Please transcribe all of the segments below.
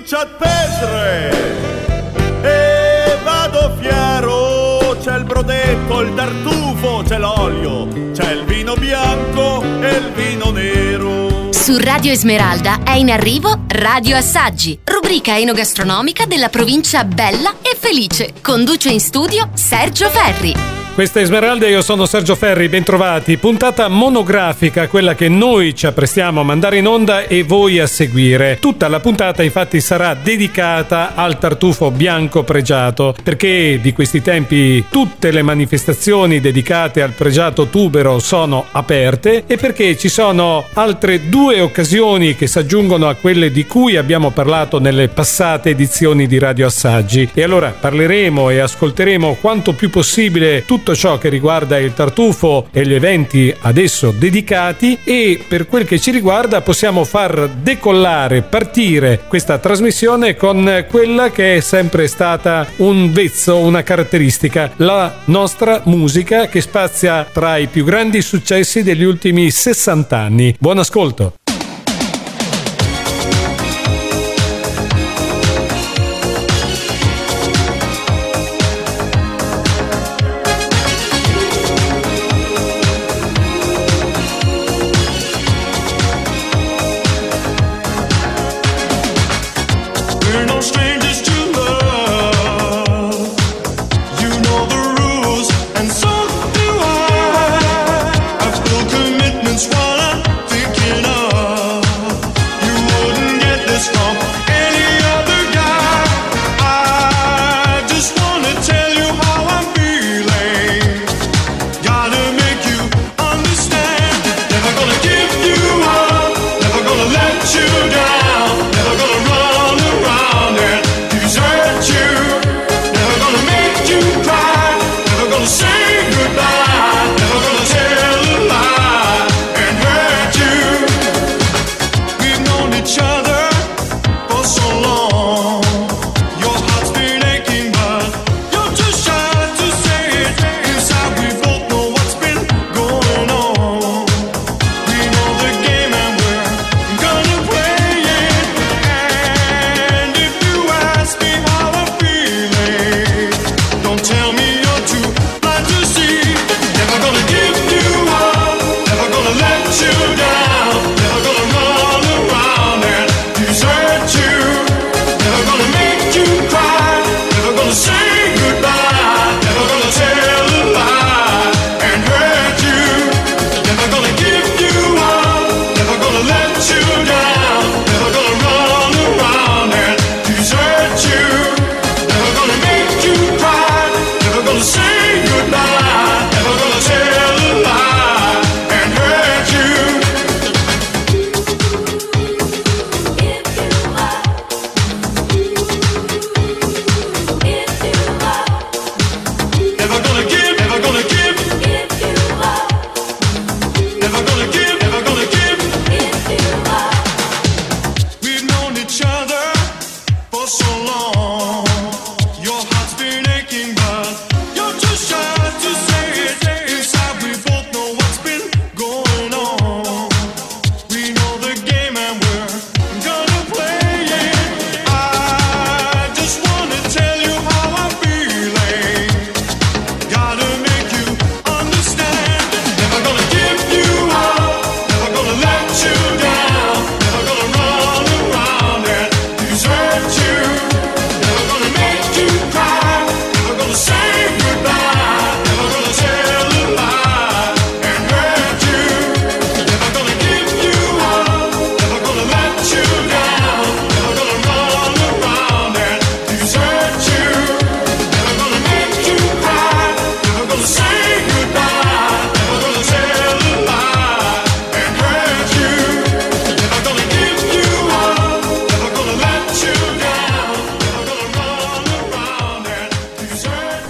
comincia a perdere e vado fiero. C'è il brodetto, il tartufo, c'è l'olio, c'è il vino bianco e il vino nero. Su Radio Esmeralda è in arrivo Radio Assaggi, rubrica enogastronomica della provincia bella e felice. Conduce in studio Sergio Ferri. Questa è Esmeralda e io sono Sergio Ferri, bentrovati. Puntata monografica, quella che noi ci apprestiamo a mandare in onda e voi a seguire. Tutta la puntata infatti sarà dedicata al tartufo bianco pregiato, perché di questi tempi tutte le manifestazioni dedicate al pregiato tubero sono aperte e perché ci sono altre due occasioni che si aggiungono a quelle di cui abbiamo parlato nelle passate edizioni di Radio Assaggi. E allora parleremo e ascolteremo quanto più possibile tutto ciò che riguarda il tartufo e gli eventi ad esso dedicati, e per quel che ci riguarda possiamo far decollare, partire questa trasmissione con quella che è sempre stata un vezzo, una caratteristica, la nostra musica che spazia tra i più grandi successi degli ultimi 60 anni. Buon ascolto! Commitments while I'm thinking of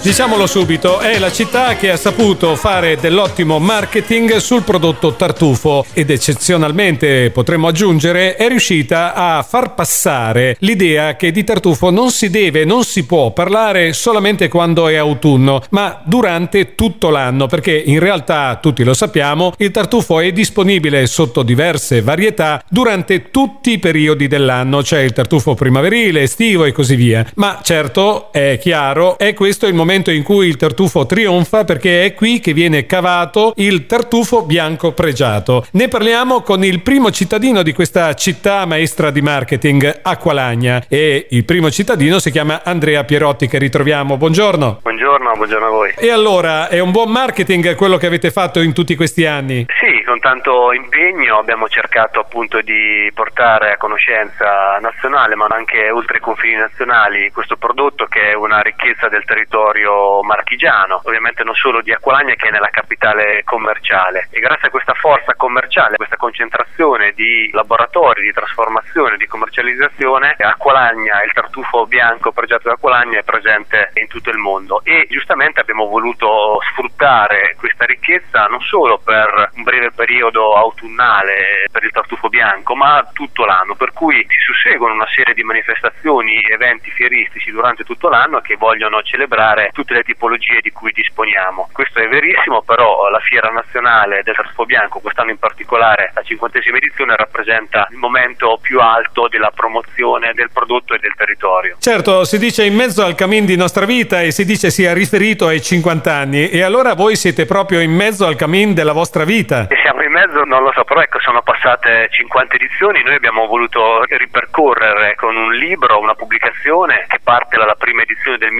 Diciamolo subito, è la città che ha saputo fare dell'ottimo marketing sul prodotto tartufo ed eccezionalmente, potremmo aggiungere, è riuscita a far passare l'idea che di tartufo non si può parlare solamente quando è autunno, ma durante tutto l'anno, perché in realtà, tutti lo sappiamo, il tartufo è disponibile sotto diverse varietà durante tutti i periodi dell'anno. C'è il tartufo primaverile, estivo e così via. Ma certo, è chiaro, è questo il momento in cui il tartufo trionfa, perché è qui che viene cavato il tartufo bianco pregiato. Ne parliamo con il primo cittadino di questa città maestra di marketing, Acqualagna, e il primo cittadino si chiama Andrea Pierotti, che ritroviamo. Buongiorno. Buongiorno a voi. E allora, è un buon marketing quello che avete fatto in tutti questi anni? Sì, con tanto impegno abbiamo cercato appunto di portare a conoscenza nazionale, ma anche oltre i confini nazionali, questo prodotto che è una ricchezza del territorio marchigiano, ovviamente non solo di Acqualagna, che è nella capitale commerciale, e grazie a questa forza commerciale, questa concentrazione di laboratori di trasformazione, di commercializzazione, Acqualagna, il tartufo bianco pregiato da Acqualagna, è presente in tutto il mondo, e giustamente abbiamo voluto sfruttare questa ricchezza non solo per un breve periodo autunnale per il tartufo bianco, ma tutto l'anno, per cui si susseguono una serie di manifestazioni, eventi fieristici durante tutto l'anno che vogliono celebrare tutte le tipologie di cui disponiamo. Questo è verissimo, però la Fiera Nazionale del Tartufo Bianco, quest'anno in particolare la 50ª edizione, rappresenta il momento più alto della promozione del prodotto e del territorio. Certo, si dice in mezzo al cammin di nostra vita, e si dice sia riferito ai 50 anni, e allora voi siete proprio in mezzo al cammin della vostra vita. E siamo in mezzo, non lo so, però ecco, sono passate 50 edizioni, noi abbiamo voluto ripercorrere con un libro, una pubblicazione che parte dalla prima edizione del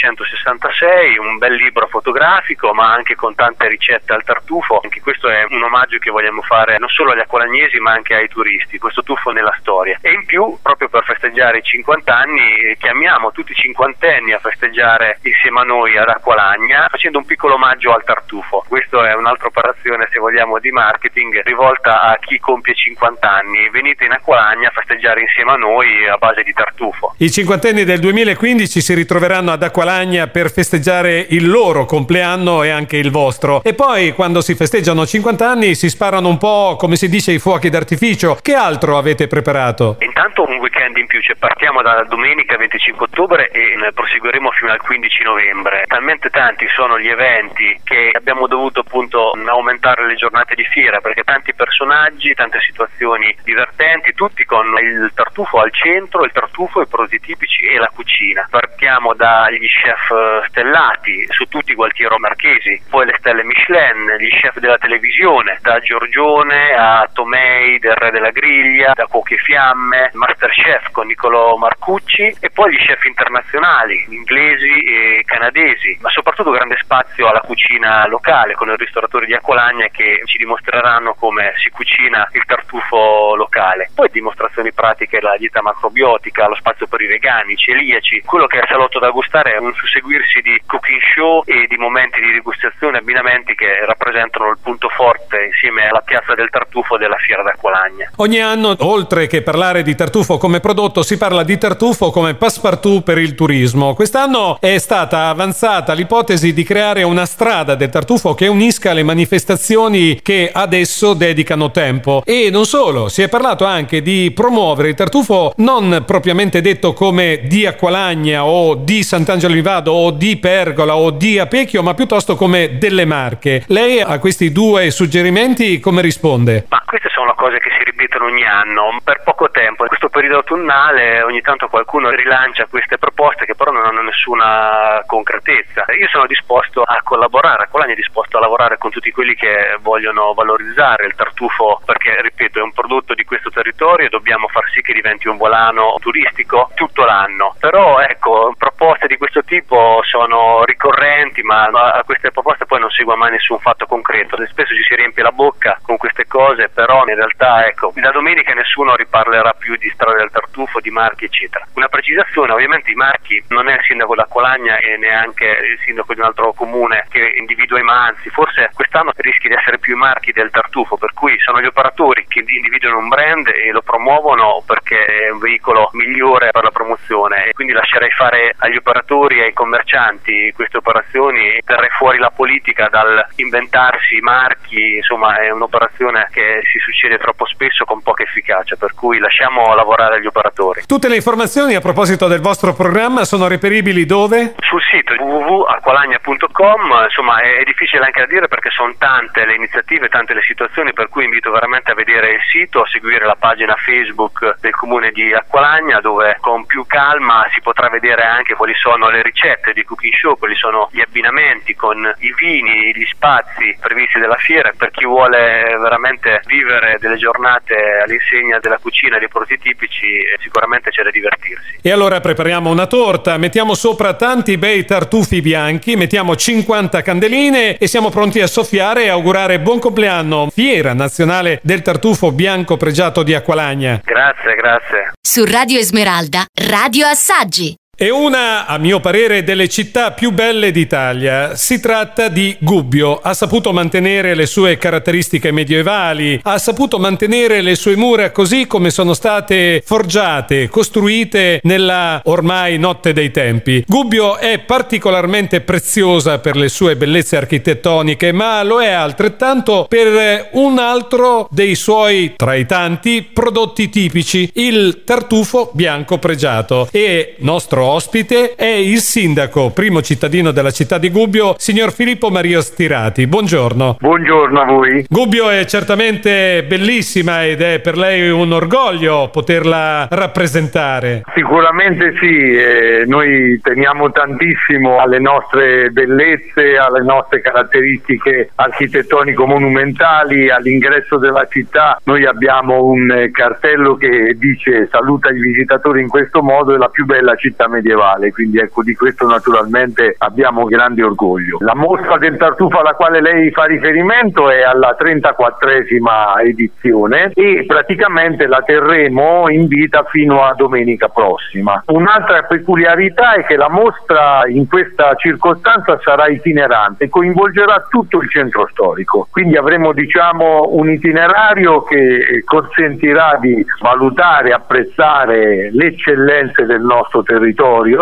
1966, un bel libro fotografico, ma anche con tante ricette al tartufo. Anche questo è un omaggio che vogliamo fare non solo agli acqualagnesi ma anche ai turisti, questo tuffo nella storia. E in più, proprio per festeggiare i 50 anni, chiamiamo tutti i cinquantenni a festeggiare insieme a noi ad Acqualagna, facendo un piccolo omaggio al tartufo. Questo è un'altra operazione, se vogliamo, di marketing rivolta a chi compie 50 anni. Venite in Acqualagna a festeggiare insieme a noi a base di tartufo. I cinquantenni del 2015 si ritroveranno ad Acqualagna per festeggiare il loro compleanno e anche il vostro. E poi, quando si festeggiano 50 anni, si sparano un po', come si dice, i fuochi d'artificio. Che altro avete preparato? Intanto un weekend in più, cioè partiamo da domenica 25 ottobre e proseguiremo fino al 15 novembre. Talmente tanti sono gli eventi che abbiamo dovuto appunto aumentare le giornate di fiera, perché tanti personaggi, tante situazioni divertenti, tutti con il tartufo al centro, il tartufo, i prodotti tipici e la cucina. Partiamo dagli chef stellati su tutti i Gualtiero marchesi, poi le stelle Michelin, gli chef della televisione, da Giorgione a Tomei del Re della Griglia, da Cuochi e Fiamme, Masterchef con Niccolò Marcucci, e poi gli chef internazionali, inglesi e canadesi, ma soprattutto grande spazio alla cucina locale con i ristoratori di Acqualagna che ci dimostreranno come si cucina il tartufo locale. Poi dimostrazioni pratiche, la dieta macrobiotica, lo spazio per i vegani, i celiaci. Quello che è Salotto da gustare è un susseguirsi di cooking show e di momenti di degustazione, abbinamenti che rappresentano il punto forte insieme alla piazza del tartufo della Fiera d'Acqualagna. Ogni anno, oltre che parlare di tartufo come prodotto, si parla di tartufo come passepartout per il turismo. Quest'anno è stata avanzata l'ipotesi di creare una strada del tartufo che unisca le manifestazioni che adesso dedicano tempo. E non solo, si è parlato anche di promuovere il tartufo non propriamente detto come di Acqualagna o di Sant'Angelo di Vado o di Pergola o di Apecchio, ma piuttosto come delle Marche. Lei a questi due suggerimenti come risponde? Ma queste sono cose che si ripetono ogni anno per poco tempo. In questo periodo autunnale ogni tanto qualcuno rilancia queste proposte che però non hanno nessuna concretezza. Io sono disposto a collaborare, Acqualagna è disposto a lavorare con tutti quelli che vogliono valorizzare il tartufo, perché ripeto è un prodotto di questo territorio e dobbiamo far sì che diventi un volano turistico tutto l'anno. Però ecco, proposte di questo tipo sono ricorrenti, ma a queste proposte poi non segue mai nessun fatto concreto. Spesso ci si riempie la bocca con queste cose per però in realtà ecco, da domenica nessuno riparlerà più di Strada del Tartufo, di marchi eccetera. Una precisazione: ovviamente i marchi non è il sindaco d'Acqualagna e neanche il sindaco di un altro comune che individua i marchi, forse quest'anno rischi di essere più i marchi del Tartufo, per cui sono gli operatori che individuano un brand e lo promuovono perché è un veicolo migliore per la promozione, e quindi lascerei fare agli operatori e ai commercianti queste operazioni e terrei fuori la politica dal inventarsi i marchi. Insomma, è un'operazione che si succede troppo spesso con poca efficacia, per cui lasciamo lavorare gli operatori. Tutte le informazioni a proposito del vostro programma sono reperibili dove? Sul sito www.acqualagna.com. Insomma, è difficile anche da dire perché sono tante le iniziative, tante le situazioni, per cui invito veramente a vedere il sito, a seguire la pagina Facebook del comune di Acqualagna, dove con più calma si potrà vedere anche quali sono le ricette di cooking show, quali sono gli abbinamenti con i vini, gli spazi previsti dalla fiera, per chi vuole veramente vivere delle giornate all'insegna della cucina e dei prodotti tipici. Sicuramente c'è da divertirsi. E allora prepariamo una torta, mettiamo sopra tanti bei tartufi bianchi, mettiamo 50 candeline e siamo pronti a soffiare e augurare buon compleanno. Fiera Nazionale del Tartufo Bianco Pregiato di Acqualagna. Grazie. Su Radio Esmeralda, Radio Assaggi. È una, a mio parere, delle città più belle d'Italia. Si tratta di Gubbio. Ha saputo mantenere le sue caratteristiche medievali, ha saputo mantenere le sue mura così come sono state forgiate, costruite nella ormai notte dei tempi. Gubbio è particolarmente preziosa per le sue bellezze architettoniche, ma lo è altrettanto per un altro dei suoi, tra i tanti, prodotti tipici, il tartufo bianco pregiato. E nostro ospite è il sindaco, primo cittadino della città di Gubbio, signor Filippo Maria Stirati. Buongiorno. Buongiorno a voi. Gubbio è certamente bellissima ed è per lei un orgoglio poterla rappresentare. Sicuramente sì, noi teniamo tantissimo alle nostre bellezze, alle nostre caratteristiche architettonico-monumentali. All'ingresso della città noi abbiamo un cartello che dice: saluta i visitatori in questo modo, è la più bella città medievale, quindi ecco, di questo naturalmente abbiamo grande orgoglio. La mostra del tartufo alla quale lei fa riferimento è alla 34esima edizione e praticamente la terremo in vita fino a domenica prossima. Un'altra peculiarità è che la mostra in questa circostanza sarà itinerante, coinvolgerà tutto il centro storico, quindi avremo un itinerario che consentirà di valutare, apprezzare le eccellenze del nostro territorio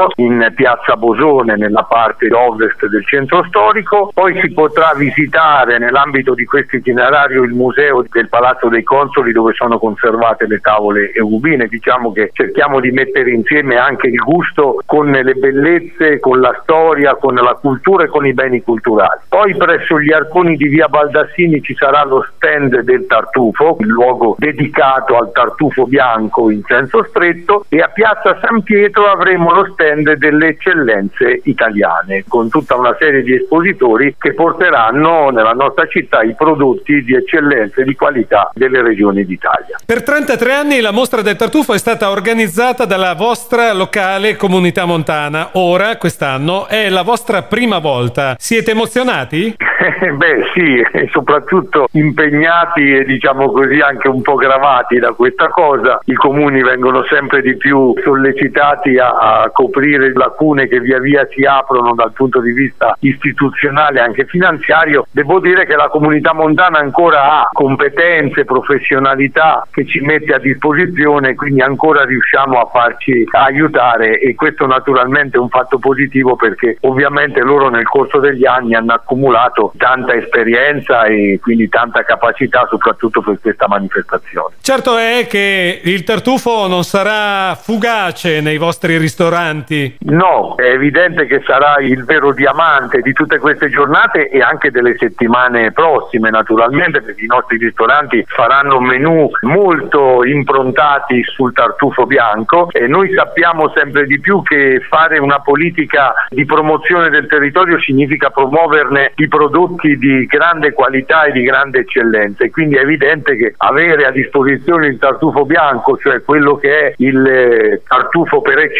in piazza Bosone, nella parte ovest del centro storico. Poi si potrà visitare nell'ambito di questo itinerario il museo del Palazzo dei Consoli, dove sono conservate le tavole eugubine. Diciamo che cerchiamo di mettere insieme anche il gusto con le bellezze, con la storia, con la cultura e con i beni culturali. Poi presso gli arconi di via Baldassini ci sarà lo stand del tartufo, il luogo dedicato al tartufo bianco in senso stretto, e a piazza San Pietro avremo lo stand delle eccellenze italiane, con tutta una serie di espositori che porteranno nella nostra città i prodotti di eccellenza e di qualità delle regioni d'Italia. Per 33 anni la mostra del tartufo è stata organizzata dalla vostra locale comunità montana. Ora, quest'anno, è la vostra prima volta. Siete emozionati? Beh sì, soprattutto impegnati e diciamo così anche un po' gravati da questa cosa. I comuni vengono sempre di più sollecitati a coprire lacune che via via si aprono dal punto di vista istituzionale e anche finanziario. Devo dire che la comunità montana ancora ha competenze, professionalità che ci mette a disposizione, quindi ancora riusciamo a farci aiutare, e questo naturalmente è un fatto positivo, perché ovviamente loro nel corso degli anni hanno accumulato tanta esperienza e quindi tanta capacità soprattutto per questa manifestazione. Certo è che il tartufo non sarà fugace nei vostri ristoranti. No, è evidente che sarà il vero diamante di tutte queste giornate e anche delle settimane prossime, naturalmente, perché i nostri ristoranti faranno menù molto improntati sul tartufo bianco, e noi sappiamo sempre di più che fare una politica di promozione del territorio significa promuoverne i prodotti di grande qualità e di grande eccellenza, e quindi è evidente che avere a disposizione il tartufo bianco, cioè quello che è il tartufo per eccellenza,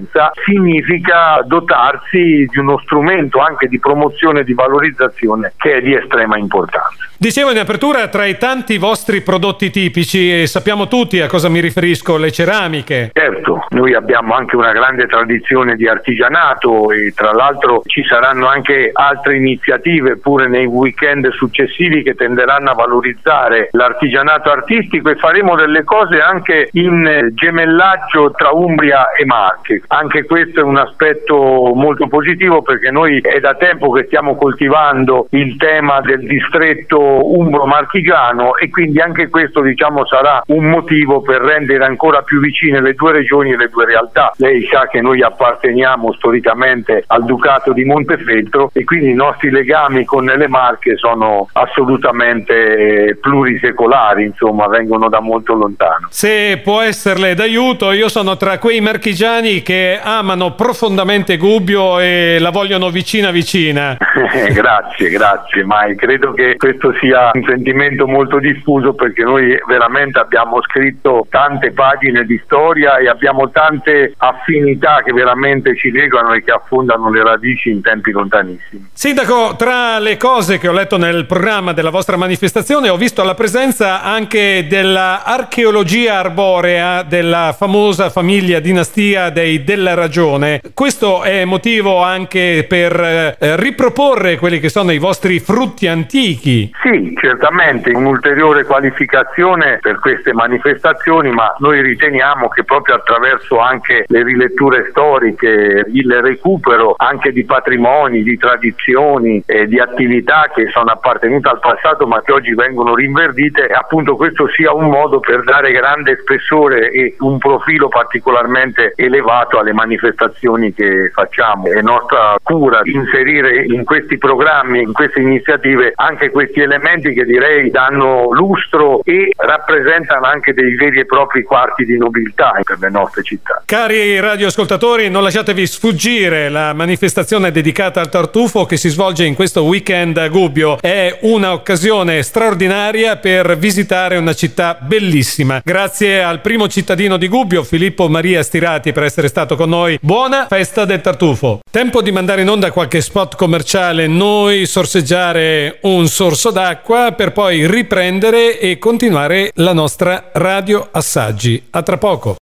eccellenza significa dotarsi di uno strumento anche di promozione e di valorizzazione che è di estrema importanza. Dicevo in apertura, tra i tanti vostri prodotti tipici, e sappiamo tutti a cosa mi riferisco, le ceramiche. Certo, noi abbiamo anche una grande tradizione di artigianato e tra l'altro ci saranno anche altre iniziative pure nei weekend successivi che tenderanno a valorizzare l'artigianato artistico, e faremo delle cose anche in gemellaggio tra Umbria e Marche. Anche questo è un aspetto molto positivo, perché noi è da tempo che stiamo coltivando il tema del distretto umbro-marchigiano, e quindi anche questo sarà un motivo per rendere ancora più vicine le due regioni e le due realtà. Lei sa che noi apparteniamo storicamente al Ducato di Montefeltro e quindi i nostri legami con le Marche sono assolutamente plurisecolari, vengono da molto lontano. Se può esserle d'aiuto, io sono tra quei marchigiani che amano profondamente Gubbio e la vogliono vicina. Grazie, ma credo che questo sia un sentimento molto diffuso, perché noi veramente abbiamo scritto tante pagine di storia e abbiamo tante affinità che veramente ci legano e che affondano le radici in tempi lontanissimi. Sindaco, tra le cose che ho letto nel programma della vostra manifestazione ho visto la presenza anche della archeologia arborea della famosa famiglia dinastia dei Della Ragione. Questo è motivo anche per riproporre quelli che sono i vostri frutti antichi? Sì, certamente un'ulteriore qualificazione per queste manifestazioni, ma noi riteniamo che proprio attraverso anche le riletture storiche, il recupero anche di patrimoni, di tradizioni e di attività che sono appartenute al passato ma che oggi vengono rinverdite, appunto questo sia un modo per dare grande spessore e un profilo particolarmente elevato alle manifestazioni che facciamo. È nostra cura inserire in questi programmi, in queste iniziative, anche questi elementi che direi danno lustro e rappresentano anche dei veri e propri quarti di nobiltà per le nostre città. Cari radioascoltatori, non lasciatevi sfuggire la manifestazione dedicata al tartufo che si svolge in questo weekend a Gubbio. È un'occasione straordinaria per visitare una città bellissima. Grazie al primo cittadino di Gubbio, Filippo Maria Stirati, per essere stato con noi. Buona festa del tartufo. Tempo di mandare in onda qualche spot commerciale, noi sorseggiare un sorso d'acqua per poi riprendere e continuare la nostra Radio Assaggi. A tra poco.